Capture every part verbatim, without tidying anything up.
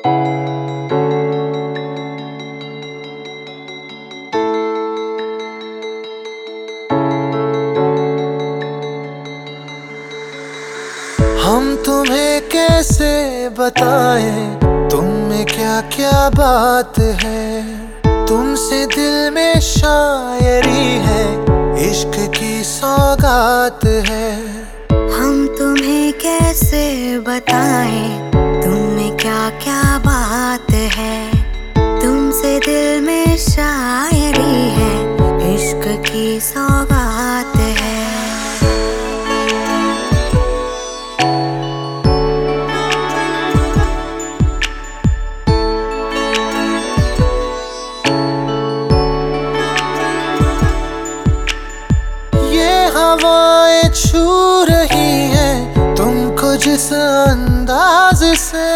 हम तुम्हें कैसे बताएं तुम में क्या क्या बात है। तुमसे दिल में शायरी है, इश्क की सौगात है। हम तुम्हें कैसे बताएं तुम में क्या क्या बात है। तुमसे दिल में शायरी है, इश्क की सौगात है। हवाएं छू रही हैं तुमको जिस अंदाज से,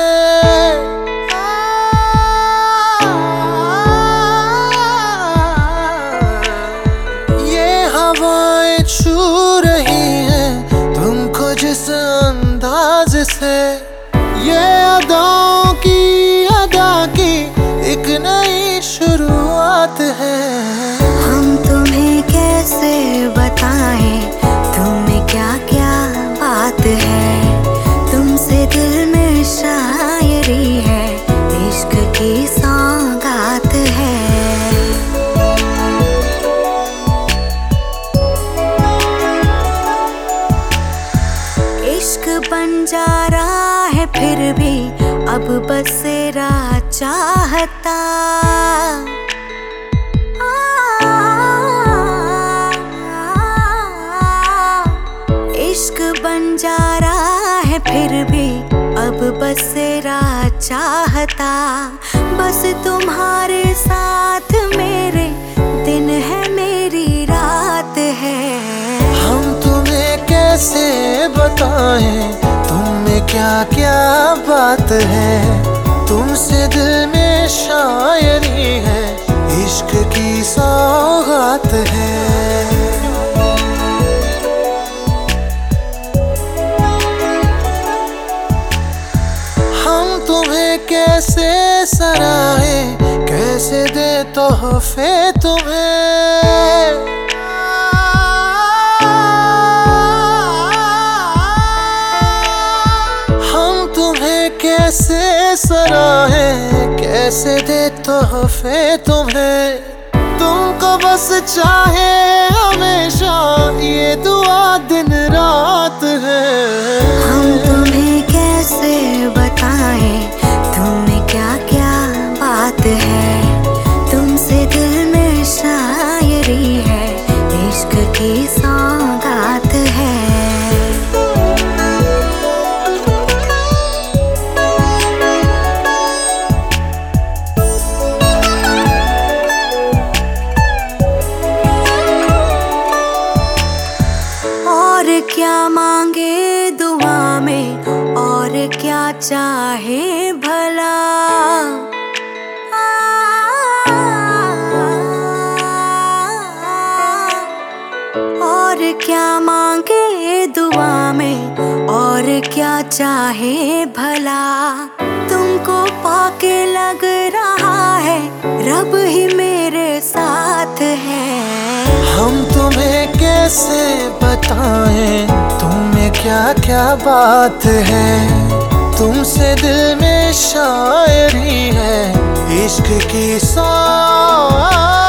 ये हवाएं छू रही हैं तुमको जिस अंदाज से। ये अदाओं की अदा की एक नई शुरुआत है। हम तुम्हें कैसे बताएं तुम्हें क्या क्या बात है। तुमसे दिल में शायरी है, इश्क की सौगात है। इश्क बंजारा है फिर भी अब बसेरा चाहता। इश्क बंजारा है फिर भी अब बसेरा चाहता। बस तुम्हारे साथ मेरे दिन है मेरी रात है। हम तुम्हें कैसे बताएं तुम में क्या क्या बात है। तुमसे दिल में शायरी है, इश्क की सौगात है। तुम्हें कैसे सराहे, कैसे दे तोहफे तुम्हें। हम तुम्हें कैसे सराहे, कैसे दे तोहफे तुम्हें। तुमको बस चाहे हमेशा ये दुआ दिन रात है। हम तुम्हें कैसे बताएं तुम्हें क्या क्या बात है। तुमसे दिल में शायरी है, इश्क की सौगात है। और क्या मांगे दुआ में, और क्या चाहे भला। और क्या मांगे दुआ में, और क्या चाहे भला। तुमको पाके लग रहा है रब ही मेरे साथ है। हम तुम्हें कैसे बताएं तुम में क्या क्या बात है। तुमसे दिल में शायरी है, इश्क की सौगात।